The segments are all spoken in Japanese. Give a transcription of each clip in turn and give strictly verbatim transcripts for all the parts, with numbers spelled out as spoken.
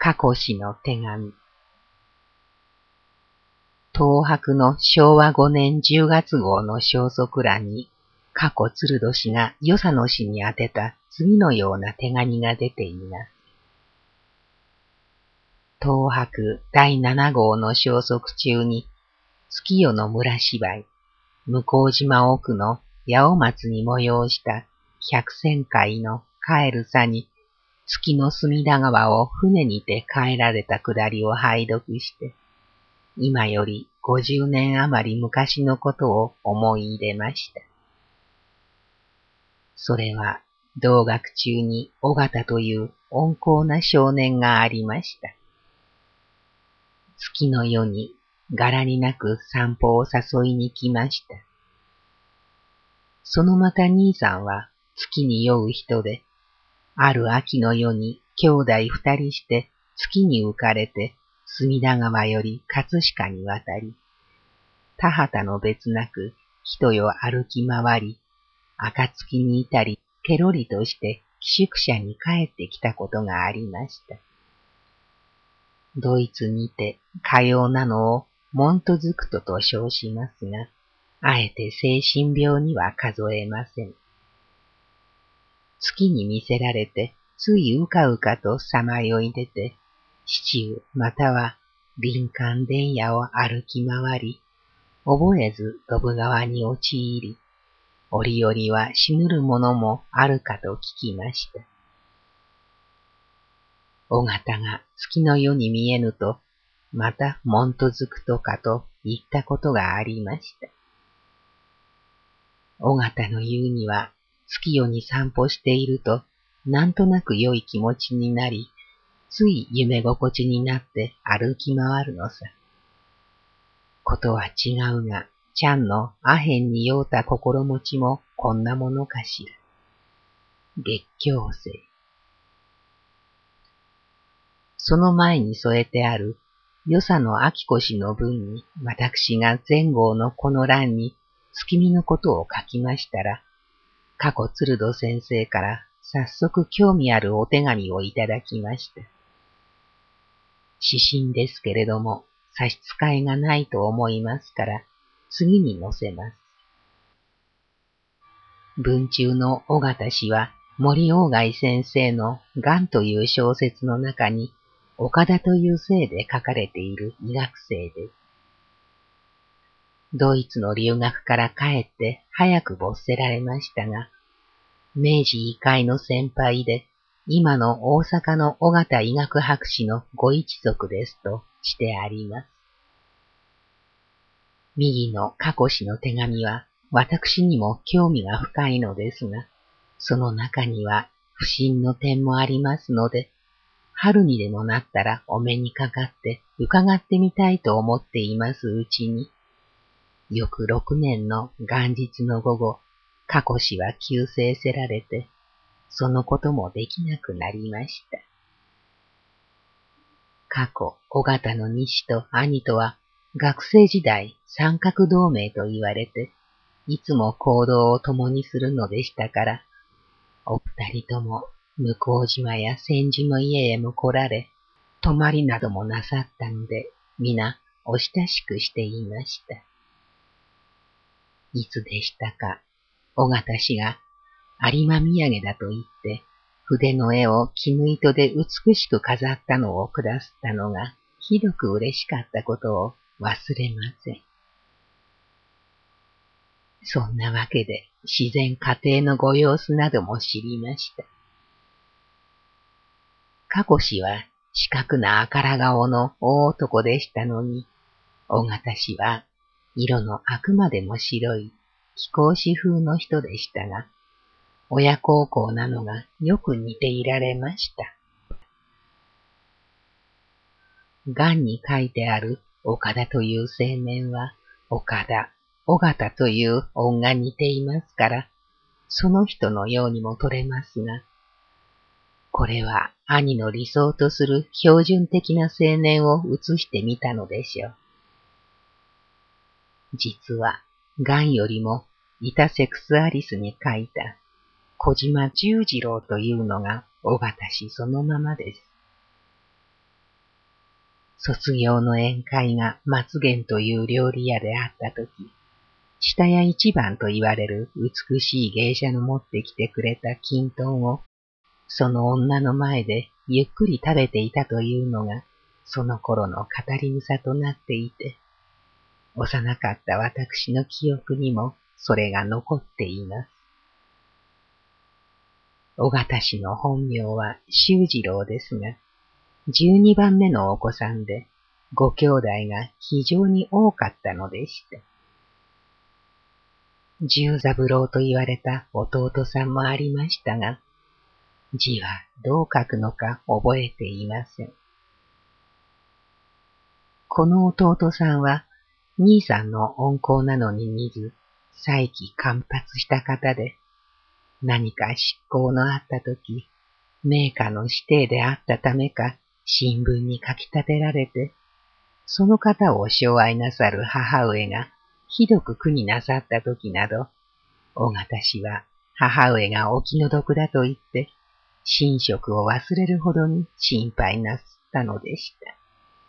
かこしの手紙。東博のしょうわごねんじゅうがつ号の消息欄に、かこ鶴戸氏が与謝野氏に宛てた次のような手紙が出ています。東博だいなな号の消息中に、月夜の村芝居、向島奥の八尾松に催した百戦会の帰るさに、月の隅田川を船にて帰られたくだりを拝読して、今より五十年余り昔のことを思い入れました。それは同学中に尾形という温厚な少年がありました。月の夜に柄になく散歩を誘いに来ました。そのまた兄さんは月に酔う人で、ある秋の夜に兄弟二人して月に浮かれて隅田川より葛飾に渡り、田畑の別なく人よ歩き回り、暁に至りケロリとして寄宿舎に帰ってきたことがありました。ドイツにてかようなのをモントズクトと称しますが、あえて精神病には数えません。月に見せられてついうかうかとさまよい出て、市中または林間田野を歩き回り、覚えずドブ川に陥り、折々は死ぬるものもあるかと聞きました。尾形が月の夜に見えぬと、またモントズクトかと言ったことがありました。尾形の言うには、月夜に散歩していると、なんとなく良い気持ちになり、つい夢心地になって歩き回るのさ。ことは違うが、ちゃんのアヘンに酔うた心持ちもこんなものかしら。月経星。その前に添えてある、与謝野明子氏の文に、私が前号のこの欄に月見のことを書きましたら、かこ鶴戸先生から早速興味あるお手紙をいただきました。指針ですけれども、差し支えがないと思いますから、次に載せます。文中の尾形氏は、森鴎外先生の癌という小説の中に、岡田という姓で書かれている医学生です。ドイツの留学から帰って早く没せられましたが、明治医会の先輩で、今の大阪の尾形医学博士のご一族ですとしてあります。右の過去氏の手紙は私にも興味が深いのですが、その中には不審の点もありますので、春にでもなったらお目にかかって伺ってみたいと思っていますうちに、翌六年の元日の午後、過去氏は急逝せられて、そのこともできなくなりました。過去、尾形の西と兄とは、学生時代三角同盟と言われて、いつも行動を共にするのでしたから、お二人とも向島や千住の家へも来られ、泊まりなどもなさったので、皆お親しくしていました。いつでしたか、尾形氏が有馬土産だと言って、筆の絵を絹糸で美しく飾ったのをくだすったのが、ひどく嬉しかったことを忘れません。そんなわけで、自然家庭のご様子なども知りました。過去氏は四角な赤ら顔の大男でしたのに、尾形氏は色のあくまでも白い貴公子風の人でしたが、親孝行なのがよく似ていられました。癌に書いてある岡田という青年は、岡田、尾形という音が似ていますから、その人のようにも取れますが、これは兄の理想とする標準的な青年を写してみたのでしょう。実は、癌よりもイタセクスアリスに書いた小島十次郎というのが尾形氏そのままです。 卒業の宴会が松源という料理屋であったとき、下屋一番と言われる美しい芸者の持ってきてくれた金豚を、その女の前でゆっくり食べていたというのが、その頃の語り草となっていて、幼かった私の記憶にもそれが残っています。尾形氏の本名は修次郎ですが、十二番目のお子さんで、ご兄弟が非常に多かったのでした。十三郎と言われた弟さんもありましたが、字はどう書くのか覚えていません。この弟さんは、兄さんの温厚なのに似ず、再起間髪した方で、何か執行のあったとき、名家の指定であったためか、新聞に書き立てられて、その方を寵愛なさる母上がひどく苦になさったときなど、尾形氏は母上がお気の毒だと言って、寝食を忘れるほどに心配なすったのでした。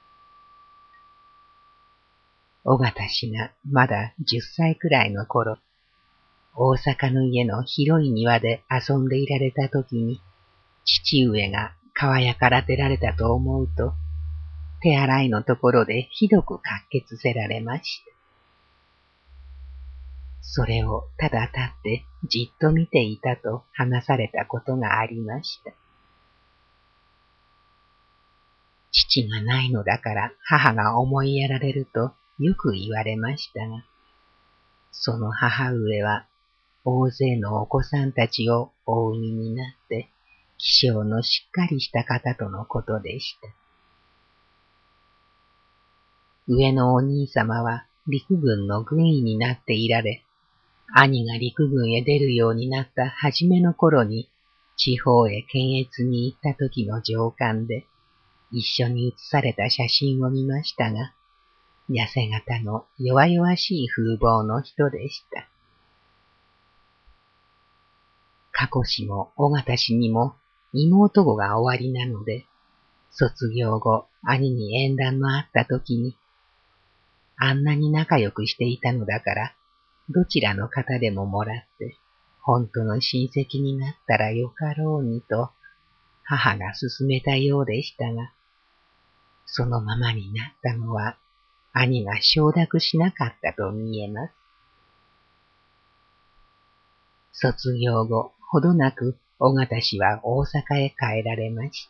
尾形氏がまだ十歳くらいの頃、大阪の家の広い庭で遊んでいられたときに、父上が川やから出られたと思うと、手洗いのところでひどくかっけつせられました。それをただ立ってじっと見ていたと話されたことがありました。父がないのだから母が思いやられるとよく言われましたが、その母上は大勢のお子さんたちをお産みになって、気性のしっかりした方とのことでした。上のお兄様は陸軍の軍医になっていられ、兄が陸軍へ出るようになった初めの頃に、地方へ検閲に行った時の上官で、一緒に写された写真を見ましたが、痩せ型の弱々しい風貌の人でした。過去氏も尾形氏にも妹子がおありなので、卒業後兄に縁談のあった時に、あんなに仲良くしていたのだから、どちらの方でももらって、本当の親戚になったらよかろうにと、母が勧めたようでしたが、そのままになったのは、兄が承諾しなかったと見えます。卒業後、ほどなく、尾形氏は大阪へ帰られました。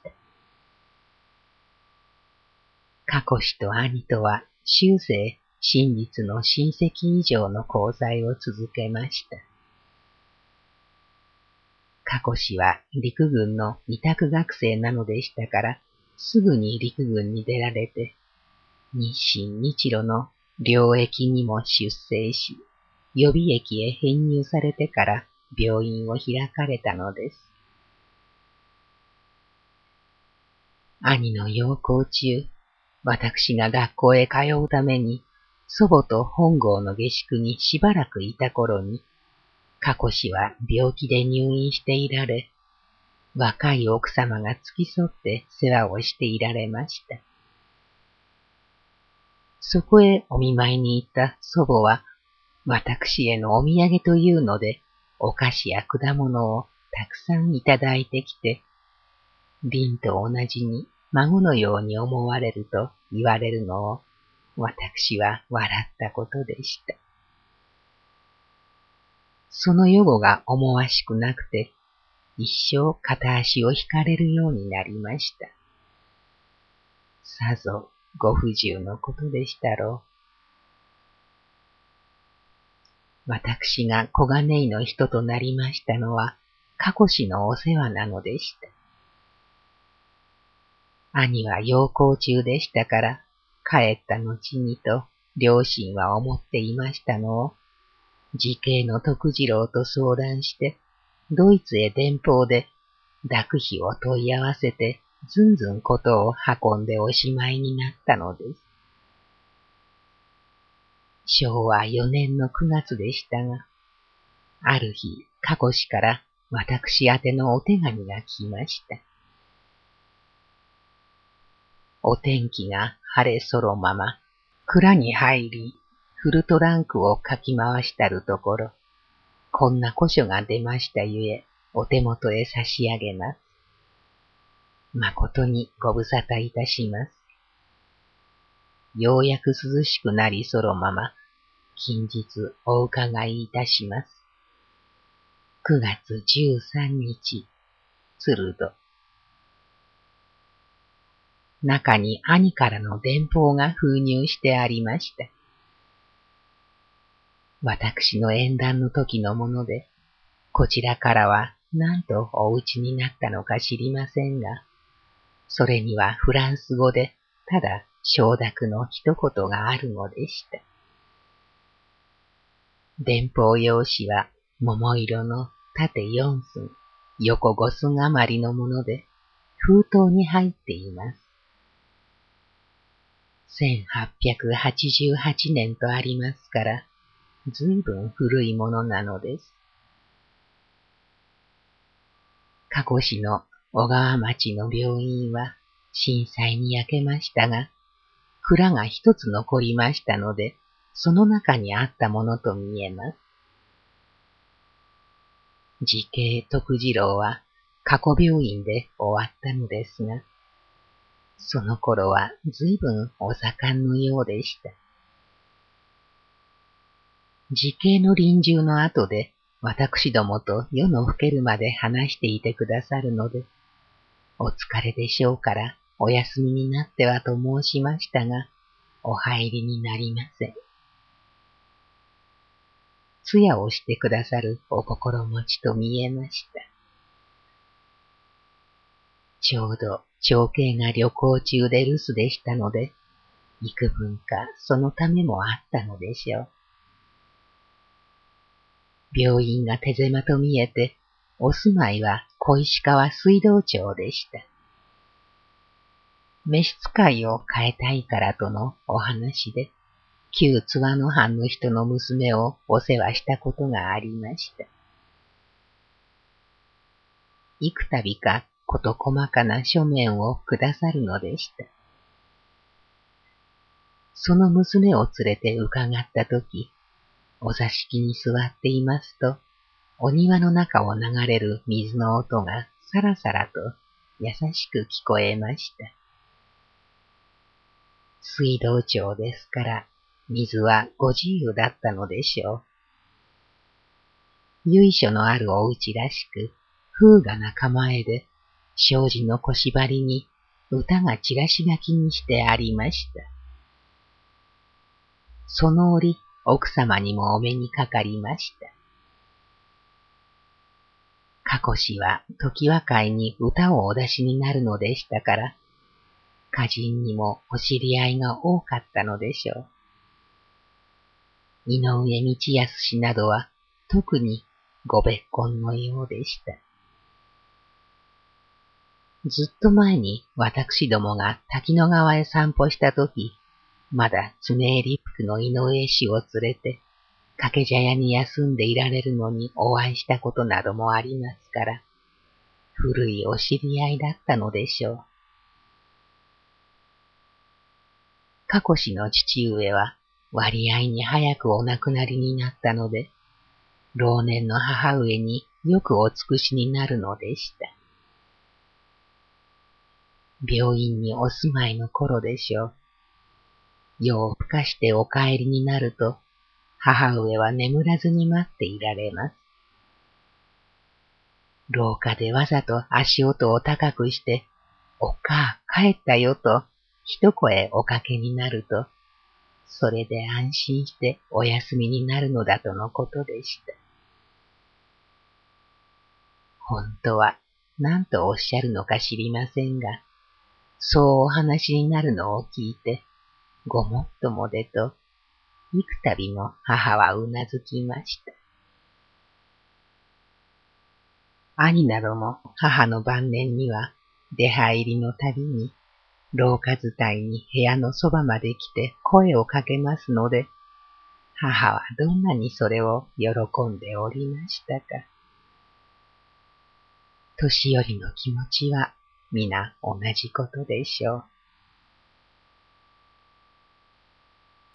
過去氏と兄とは、終生、真実の親戚以上の交際を続けました。過去氏は陸軍の委託学生なのでしたから、すぐに陸軍に出られて、日清日露の両駅にも出征し、予備役へ編入されてから病院を開かれたのです。兄の養行中、私が学校へ通うために、祖母と本郷の下宿にしばらくいた頃に、過去氏は病気で入院していられ、若い奥様が付き添って世話をしていられました。そこへお見舞いに行った祖母は、私へのお土産というので、お菓子や果物をたくさんいただいてきて、凛と同じに孫のように思われると言われるのを、私は笑ったことでした。その予後が思わしくなくて、一生片足を引かれるようになりました。さぞご不自由のことでしたろう。私が小金井の人となりましたのは、過去氏のお世話なのでした。兄は養行中でしたから、帰った後にと両親は思っていましたのを、自警の徳次郎と相談して、ドイツへ電報で、諾費を問い合わせて、ずんずんことを運んでおしまいになったのです。しょうわよねんのくがつでしたが、ある日、過去氏から私宛てのお手紙が来ました。 お天気が晴れそろまま、蔵に入り、フルトランクをかき回したるところ、こんな古書が出ましたゆえ、お手元へ差し上げます。誠にご無沙汰いたします。ようやく涼しくなりそろまま、近日お伺いいたします。くがつじゅうさんにち、鶴戸。中に兄からの電報が封入してありました。私の縁談の時のもので、こちらからは何とお打ちになったのか知りませんが、それにはフランス語でただ承諾の一言があるのでした。電報用紙は桃色の縦四寸、横五寸余りのもので、封筒に入っています。せんはっぴゃくはちじゅうはちねんとありますから、ずいぶん古いものなのです。加古市の小川町の病院は震災に焼けましたが、蔵が一つ残りましたので、その中にあったものと見えます。慈恵徳次郎は加古病院で終わったのですが、その頃はずいぶんお盛んのようでした。慈恵の臨終の後で、私どもと夜の更けるまで話していてくださるので、お疲れでしょうからお休みになってはと申しましたが、お入りになりません。通夜をしてくださるお心持ちと見えました。ちょうど長兄が旅行中で留守でしたので、幾分かそのためもあったのでしょう。病院が手狭と見えて、お住まいは小石川水道町でした。召使いを変えたいからとのお話で、旧津和野藩の人の娘をお世話したことがありました。幾度かこと細かな書面をくださるのでした。その娘を連れて伺ったとき、お座敷に座っていますと、お庭の中を流れる水の音がさらさらと優しく聞こえました。水道町ですから、水はご自由だったのでしょう。由緒のあるお家らしく、風雅な構えで、障子の腰張りに歌がチラシ書きにしてありました。その折、奥様にもお目にかかりました。加古氏は常盤会に歌をお出しになるのでしたから、歌人にもお知り合いが多かったのでしょう。井上道康氏などは特にご別婚のようでした。ずっと前に私どもが滝野川へ散歩したとき、まだ爪襟服の井上氏を連れて、掛茶屋に休んでいられるのにお会いしたことなどもありますから、古いお知り合いだったのでしょう。加古氏の父上は割合に早くお亡くなりになったので、老年の母上によくお尽くしになるのでした。病院にお住まいの頃でしょう。夜を更かしてお帰りになると、母上は眠らずに待っていられます。廊下でわざと足音を高くして、おっかあ、帰ったよと一声おかけになると、それで安心してお休みになるのだとのことでした。本当は何とおっしゃるのか知りませんが、そうお話になるのを聞いて、ごもっともでと、幾度も母はうなずきました。兄なども母の晩年には出入りのたびに廊下伝いに部屋のそばまで来て声をかけますので、母はどんなにそれを喜んでおりましたか。年寄りの気持ちは皆同じことでしょう。